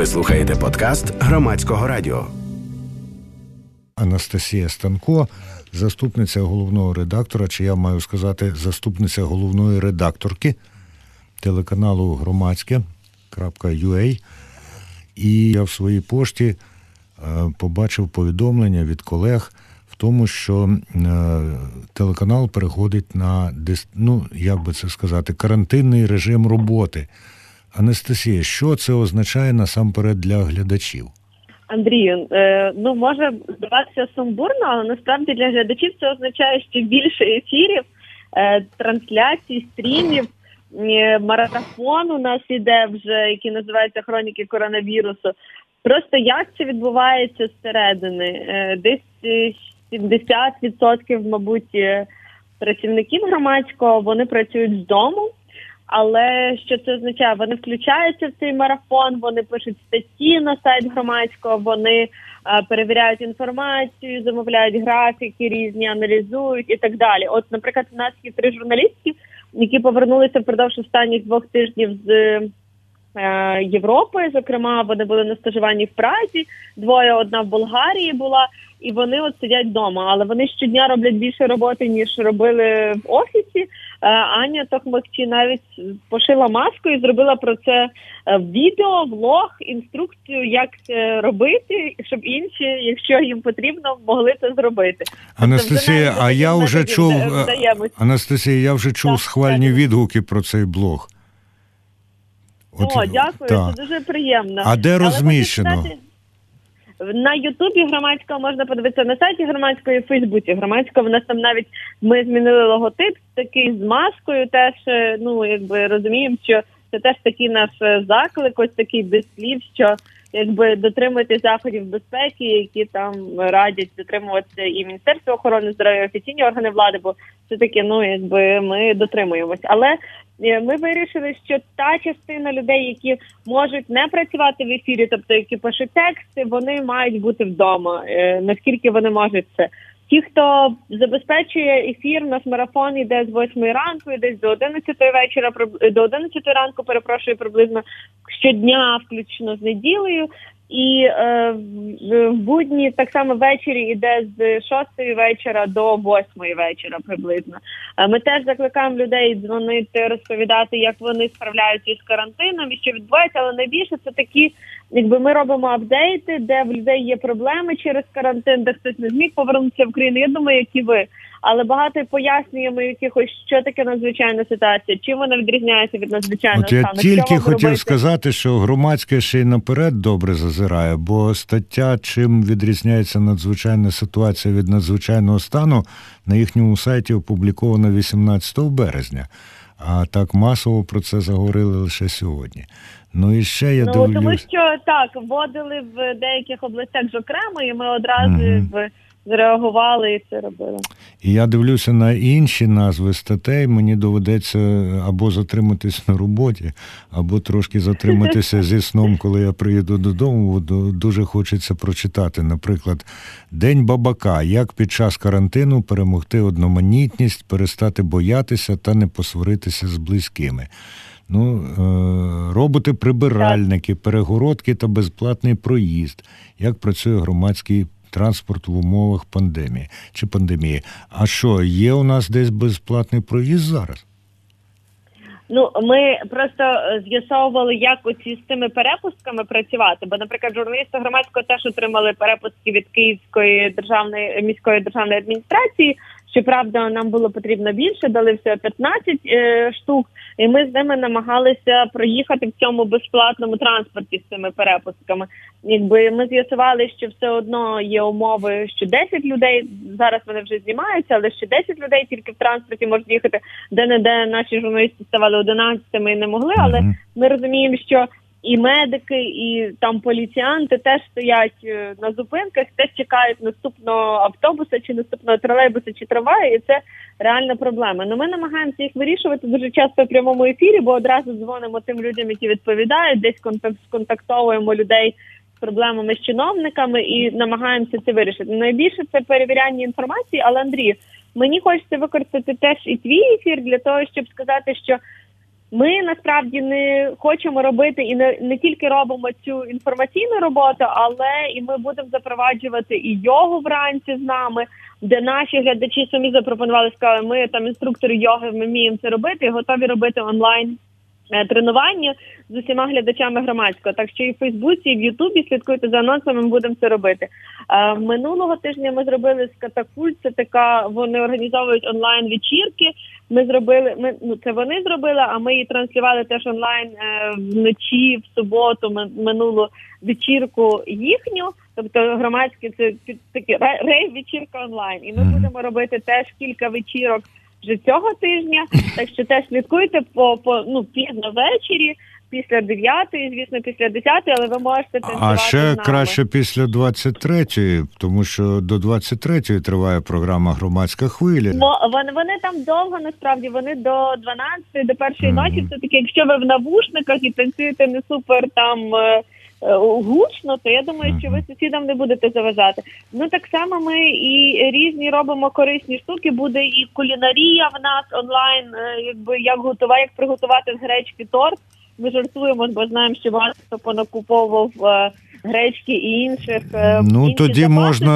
Ви слухаєте подкаст Громадського радіо. Анастасія Станко, заступниця головного редактора, чи я маю сказати, заступниця головної редакторки телеканалу Громадське.ua. І я в своїй пошті побачив повідомлення від колег в тому, що телеканал переходить на, як би це сказати, карантинний режим роботи. Анастасія, що це означає насамперед для глядачів? Андрію, може здаватися сумбурно, але насправді для глядачів це означає, що більше ефірів, трансляцій, стрімів, марафон у нас іде вже, який називається «Хроніки коронавірусу». Просто як це відбувається зсередини? Десь 70%, мабуть, працівників громадського, вони працюють з дому. Але що це означає? Вони включаються в цей марафон, вони пишуть статті на сайт громадського, вони перевіряють інформацію, замовляють графіки різні, аналізують і так далі. От, наприклад, у нас є 3 журналістки, які повернулися впродовж останніх 2 тижнів з Європи. Зокрема, вони були на стажуванні в Празі, 2, одна в Болгарії була, і вони от сидять вдома. Але вони щодня роблять більше роботи, ніж робили в офісі. Аня Тохмакчі навіть пошила маску і зробила про це відео, влог, інструкцію, як це робити, щоб інші, якщо їм потрібно, могли це зробити. Анастасія, я вже чув схвальні відгуки про цей блог. Дякую, це дуже приємно. А де розміщено? На Ютубі Громадського можна подивитися, на сайті Громадського і в Фейсбуці Громадського. У нас там навіть ми змінили логотип такий з маскою, теж, розуміємо, що це теж такий наш заклик, ось такий без слів, що дотримуйтесь заходів безпеки, які там радять дотримуватися і Міністерство охорони здоров'я, і офіційні органи влади, бо все-таки, ми дотримуємось. Але ми вирішили, що та частина людей, які можуть не працювати в ефірі, тобто які пишуть тексти, вони мають бути вдома, наскільки вони можуть це. Ті, хто забезпечує ефір, у нас марафон йде з 8 ранку, і десь до 11 вечора, до 11 ранку, приблизно щодня, включно з неділею. І в будні так само ввечері йде з 6 вечора до 8 вечора приблизно. Ми теж закликаємо людей дзвонити, розповідати, як вони справляються із карантином і що відбувається, але найбільше це такі, ми робимо апдейти, де в людей є проблеми через карантин, де хтось не зміг повернутися в Україну. Я думаю, як і ви. Але багато пояснюємо якихось, що таке надзвичайна ситуація, чим вона відрізняється від надзвичайного стану. Я тільки хотів сказати, що Громадське ще й наперед добре зазирає, бо стаття «Чим відрізняється надзвичайна ситуація від надзвичайного стану» на їхньому сайті опублікована 18 березня. А так масово про це заговорили лише сьогодні. І ще я дивлюсь... Тому що, вводили в деяких областях окремо, і ми одразу зреагували і це робили. І я дивлюся на інші назви статей, мені доведеться або затриматись на роботі, або трошки затриматися зі сном, коли я приїду додому, дуже хочеться прочитати. Наприклад, «День бабака. Як під час карантину перемогти одноманітність, перестати боятися та не посваритися з близькими». Роботи-прибиральники, перегородки та безплатний проїзд. Як працює громадський транспорт в умовах пандемії. А що, є у нас десь безплатний проїзд зараз? Ми просто з'ясовували, як з цими перепустками працювати. Бо, наприклад, журналісти громадського теж отримали перепустки від Київської міської державної адміністрації. Щоправда, нам було потрібно більше, дали всього 15 штук, і ми з ними намагалися проїхати в цьому безплатному транспорті з цими перепустками. Ми з'ясували, що все одно є умови, що 10 людей, зараз вони вже знімаються, але ще 10 людей тільки в транспорті можуть їхати, де-не-де наші журналісти ставали 11-ми і не могли, але ми розуміємо, що і медики, і там поліціянти теж стоять на зупинках, теж чекають наступного автобуса, чи наступного тролейбуса, чи трамваю, і це реальна проблема. Ми намагаємося їх вирішувати дуже часто в прямому ефірі, бо одразу дзвонимо тим людям, які відповідають, десь сконтактовуємо людей з проблемами з чиновниками і намагаємося це вирішити. Найбільше це перевіряння інформації, але, Андрій, мені хочеться використати теж і твій ефір для того, щоб сказати, що Ми насправді не хочемо робити і не тільки робимо цю інформаційну роботу, але і ми будемо запроваджувати і йогу вранці з нами, де наші глядачі самі запропонували, сказали, ми там інструктори йоги, ми вміємо це робити і готові робити онлайн тренування з усіма глядачами Громадського. Так що і в Фейсбуці, і в Ютубі слідкуйте за анонсами, ми будемо це робити. Минулого тижня ми зробили з Катапульт, це така, вони організовують онлайн-вечірки. Це вони зробили, а ми її транслювали теж онлайн вночі, в суботу, минулу вечірку їхню. Тобто Громадське це такі рейв-вечірка онлайн. І ми будемо робити теж кілька вечірок вже цього тижня, так що теж слідкуйте пізно ввечері, після 9-ї, звісно, після 10-ї, але ви можете танцювати А ще з нами. краще після 23-ї, тому що до 23-ї триває програма «Громадська хвиля». Вони там довго, насправді, вони до 12-ї, до першої ночі. Все-таки, якщо ви в навушниках і танцюєте не супер там гучно, то я думаю, що ви сусідам не будете заважати. Ну, так само ми і різні робимо корисні штуки. Буде і кулінарія в нас онлайн, як приготувати з гречки торт. Ми жартуємо, бо знаємо, що багато хто понакуповував гречки і інших тоді запаси,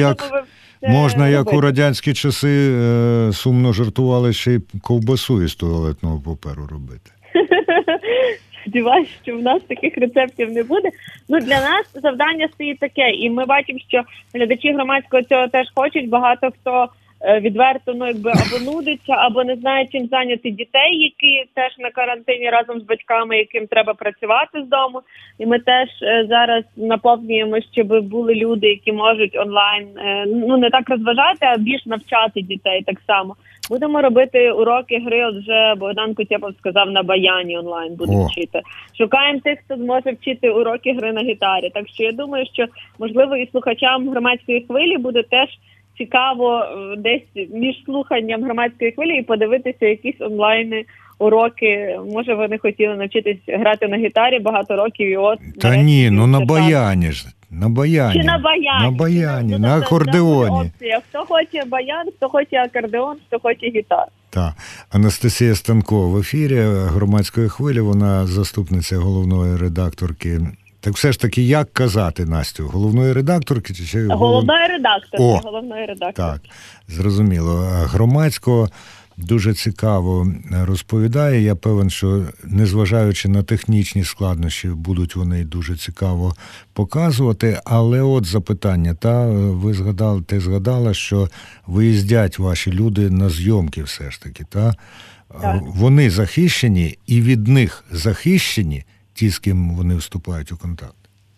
можна, як у радянські часи сумно жартували, ще й ковбасу із туалетного паперу робити. Сподіваюся, що в нас таких рецептів не буде. Ну, для нас завдання стоїть таке, і ми бачимо, що глядачі Громадського цього теж хочуть. Багато хто відверто або нудиться, або не знає, чим зайняти дітей, які теж на карантині разом з батьками, яким треба працювати з дому. І ми теж зараз наповнюємо, щоб були люди, які можуть онлайн, не так розважати, а більш навчати дітей так само. Будемо робити уроки гри, от вже Богдан Кутєпов сказав, на баяні онлайн буде вчити. Шукаємо тих, хто зможе вчити уроки гри на гітарі. Так що я думаю, що, можливо, і слухачам Громадської хвилі буде теж цікаво десь між слуханням Громадської хвилі і подивитися якісь онлайни уроки. Може, вони хотіли навчитись грати на гітарі багато років і от... Та ні, на баяні ж. На баяні. Чи на баяні. На баяні, на акордеоні. Хто хоче баян, хто хоче акордеон, хто хоче гітару. Так. Анастасія Станко в ефірі Громадської хвилі, вона заступниця головної редакторки. Так все ж таки, як казати, Настю? Головної редакторки? Головної редакторки. Так, зрозуміло. Громадського дуже цікаво розповідає. Я певен, що незважаючи на технічні складнощі, будуть вони дуже цікаво показувати. Але от запитання. Ти згадала, що виїздять ваші люди на зйомки все ж таки. Так? Вони захищені і від них захищені ті, з ким вони вступають у контакт?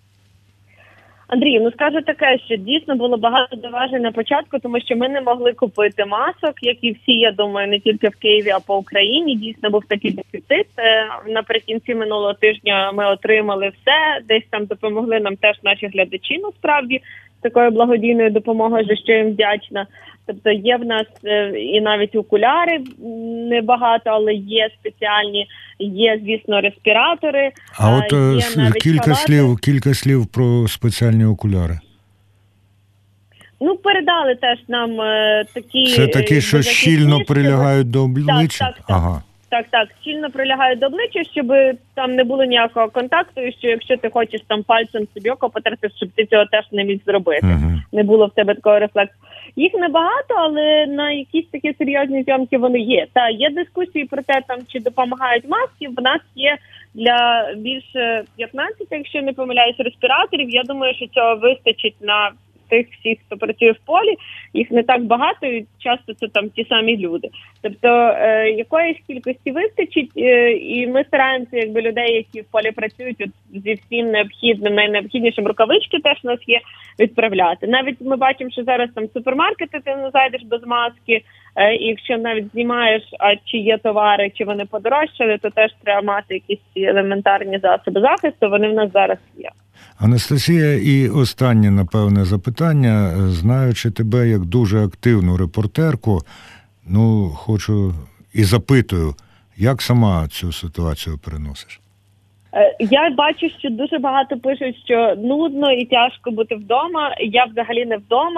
Андрій, скажу таке, що дійсно було багато зауважень на початку, тому що ми не могли купити масок, як і всі, я думаю, не тільки в Києві, а по Україні. Дійсно був такий дефіцит. Наприкінці минулого тижня ми отримали все, десь там допомогли нам теж наші глядачі, насправді, з такою благодійною допомогою, за що їм вдячна. Тобто є в нас і навіть окуляри небагато, але є спеціальні, є, звісно, респіратори. А от кілька слів про спеціальні окуляри. Передали теж нам такі... Це такі, що щільно прилягають до обличчя? Так, щільно прилягають до обличчя, щоб там не було ніякого контакту, і що якщо ти хочеш там пальцем собі око потерти, щоб ти цього теж не міг зробити. Не було в тебе такого рефлексу. Їх небагато, але на якісь такі серйозні зйомки вони є. Та є дискусії про те, чи допомагають маски. В нас є для більше 15, якщо не помиляюсь, респіраторів. Я думаю, що цього вистачить на тих всіх, хто працює в полі. Їх не так багато, і часто це там ті самі люди. Тобто якоїсь кількості вистачить, і ми стараємося людей, які в полі працюють, зі всім необхідним, найнеобхіднішим, рукавички теж у нас є, відправляти. Навіть ми бачимо, що зараз там супермаркети ти не зайдеш без маски, і якщо навіть знімаєш, чи є товари, чи вони подорожчали, то теж треба мати якісь елементарні засоби захисту, вони в нас зараз є. Анастасія, і останнє, напевне, запитання. Знаючи тебе як дуже активну репортерку, хочу і запитую, як сама цю ситуацію переносиш? Я бачу, що дуже багато пишуть, що нудно і тяжко бути вдома. Я взагалі не вдома.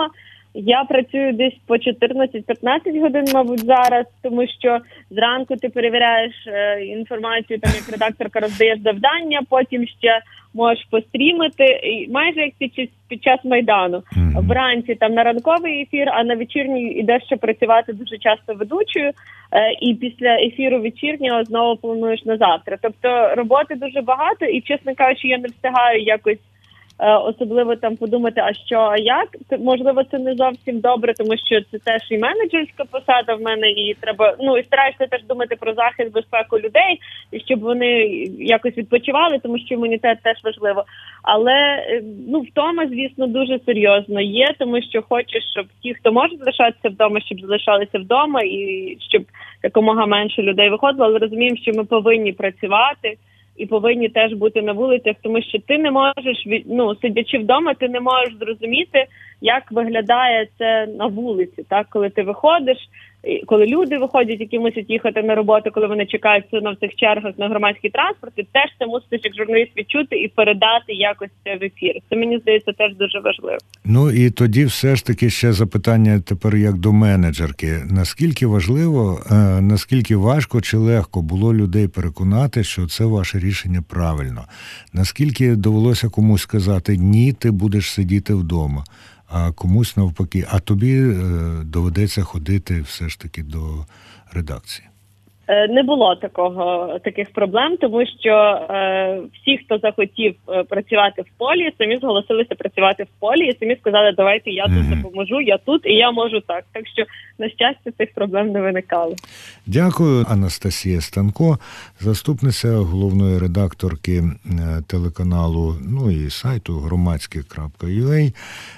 Я працюю десь по 14-15 годин, мабуть, зараз, тому що зранку ти перевіряєш інформацію, там як редакторка роздаєш завдання, потім ще можеш пострімити, і майже як під час Майдану. Вранці там на ранковий ефір, а на вечірній ідеш ще працювати дуже часто ведучою, і після ефіру вечірнього знову плануєш на завтра. Тобто роботи дуже багато, і, чесно кажучи, я не встигаю якось особливо там подумати, а що, а як. Можливо, це не зовсім добре, тому що це теж і менеджерська посада в мене, і треба, і стараюся теж думати про захист, безпеку людей, і щоб вони якось відпочивали, тому що імунітет теж важливо. Але, втома, звісно, дуже серйозно є, тому що хочеш, щоб ті, хто може залишатися вдома, щоб залишалися вдома, і щоб якомога менше людей виходило, але розуміємо, що ми повинні працювати, і повинні теж бути на вулицях, тому що ти не можеш, сидячи вдома, ти не можеш зрозуміти, як виглядає це на вулиці, так, коли ти виходиш, коли люди виходять, які мусять їхати на роботу, коли вони чекають в цих чергах на громадський транспорт, ти теж це мусиш як журналіст відчути і передати якось це в ефір. Це, мені здається, теж дуже важливо. І тоді все ж таки ще запитання тепер як до менеджерки. Наскільки важливо, наскільки важко чи легко було людей переконати, що це ваше рішення правильно? Наскільки довелося комусь сказати, ні, ти будеш сидіти вдома? А комусь навпаки, а тобі доведеться ходити все ж таки до редакції? Не було таких проблем, тому що всі, хто захотів працювати в полі, самі зголосилися працювати в полі і самі сказали, давайте я тут допоможу, я тут і я можу так. Так що, на щастя, цих проблем не виникало. Дякую, Анастасія Станко, заступниця головної редакторки телеканалу, і сайту громадське.ua.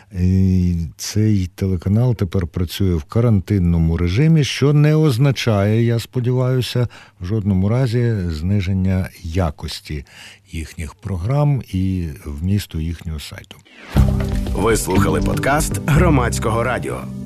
Цей телеканал тепер працює в карантинному режимі, що не означає, я сподіваюся, в жодному разі зниження якості їхніх програм і вмісту їхнього сайту. Ви слухали подкаст Громадського радіо.